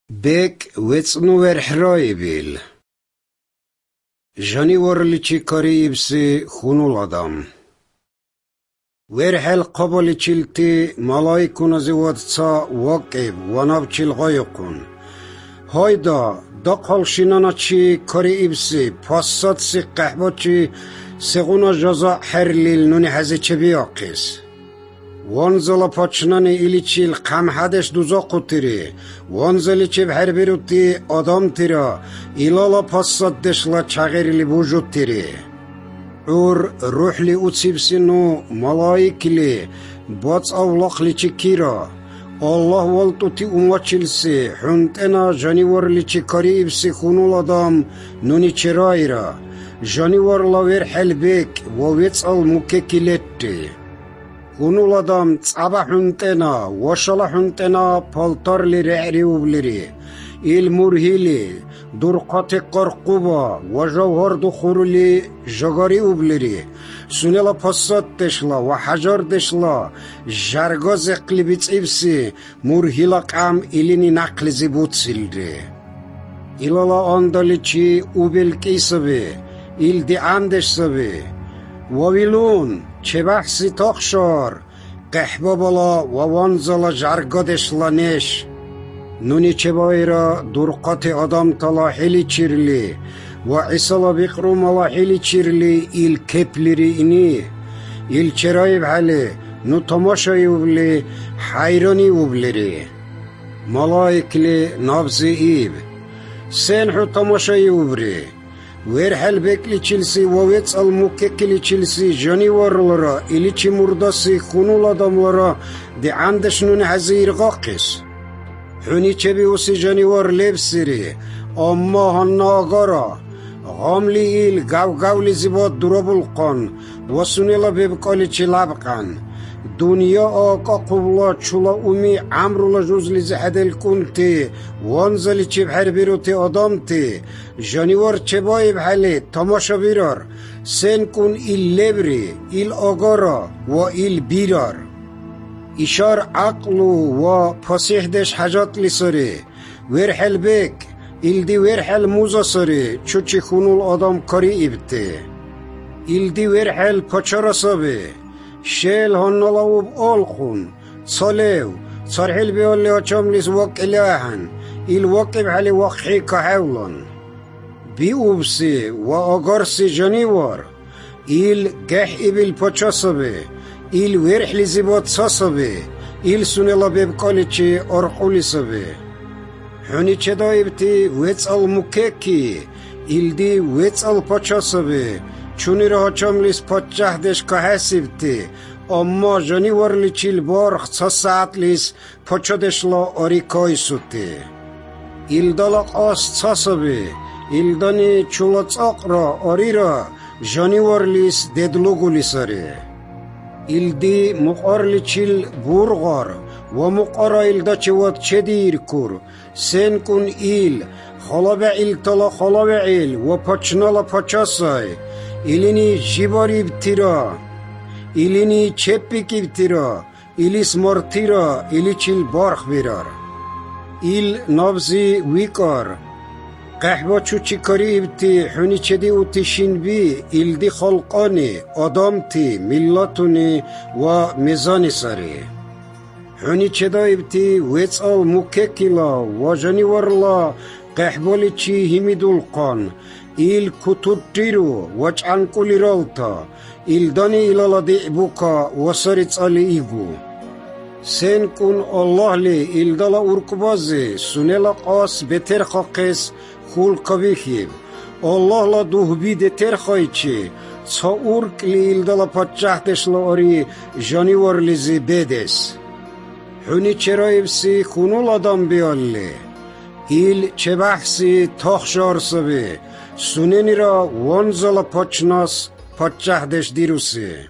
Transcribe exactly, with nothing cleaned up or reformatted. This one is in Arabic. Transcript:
Bek vecnu verhraibil. Jani warlichi karibsi khunul adam. Verhel qabalichilti malaikuna ziwadca waqib wanabchil gayqun. Hayda daqal shinanachi karibsi passatsi qahbachi seguna jaza herlil nuni haziche biyaqis. Wanzala paçnani iliçil qamhadesh duzaqutiri, wanzalichib herbiruti adamtira, ilala passaddeshla çağirili vujudtiri. Ur ruhli utsibsinu malaikli, bats avlaqliçi kira, Allah valtuti umachilsi, huntena janivarliçi karibsi khunul adam nuni çerayra, janivarla ver helbek, vavets al mukekiletti. Khunul adam tsaba huntena, washala huntena paltarli re'riubliri, il murhili, durqati qarquba, wajawhar dukhurli jagari ubliri, sunela passat deshla, wa hajar deshla, jarga zeqli bitsibsi, murhila qam ilini naqli zibutsilri. Ilala andalichi ubil kisabi, il di andeshsabi, wavilun, چبحثی تخشار قحبه بالا و وانزلا جرگادش لانش نونی چبایی را درقات آدم تلا حیلی چیرلی و عیسالا بقرو ملا حیلی چیرلی ایل کپلیری اینی ایل چرایی بحلی نو تماشایی وبلی حیرانی وبلیری ملائکلی نابزی ایب سنحو تماشایی وبری Verhel bekli çilsi vavets al mukkekili çilsi janivarlara iliçi murdası khunul adamlara di andeşnun hazir gaqis. Huni çebi usi janivar levsiri amma hanna agara gamli il gav gavli zibat durabulqan wasunela bebqali çilabqan. Dünya aqa qubla çula umi amrula juzli zihadel kunti wanzali çib herbiruti adamti janivar çebayib hali tamasha birar sen kun il lebri il agara wa il birar işar aqlu wa fasihdesh hajatli sari verhel bek ildi verhel muzasari çuçi khunul adam kari ibti ildi verhel paçarasabi شیل هنلاوب آلخون صلیو صرحل بیالی آچاملیس وقیلیهن ایل وقیب حلی وقحی کهولن بی اوبسی و آگارسی جانیوار ایل گه ایبیل پچاسبه ایل ورحلی زیبات ساسبه ایل سونلا بیبکالی چی ارقولی سبه حونی چه دایبتی ویц al مککی ایل دی ویц al پچاسبه چونی را چاملیس پچهدش که حسیبتی اما جانیوارلی چیل بارخ چه ساعت لیس پچهدش لا آریکای سوتی ایلدالق آس چاسبی ایلدانی چولت اقرا آری را جانیوارلیس ددلوگولی سری ایلدی مقارلی چیل بورغار و مقارا ایلدا چواد چه دیر کور سن کن ایل خلاب ایل تلا خلاب ایل و پچنالا پچاسای ilini jibari btira, ilini çepik btira, ilis mortira, iliçil barx birar. Il nabzi vikar, qahba çuçi kari ibti, huni çedi utişin bi, ildi khalqani, adamti, millatuni ve mizani sari. Huni çeda ibti, vec al mukekila, ve janivarla, qahbali çi himidulqan, il kututtiru wach'an kuliralta il dani ilala di'buka wasarit ali igu sen kun Allah li il dala urkubazi sunela qas beter khaqis khul qabikhib Allah la duhbi de ter khaychi sa urk li il dala pachahdesh la ori janivar lizi bedes huni cherayibsi khunul adam bialli il chebahsi takhshar sabi سوننی را وانزالا پچناس پچهدش دیروسی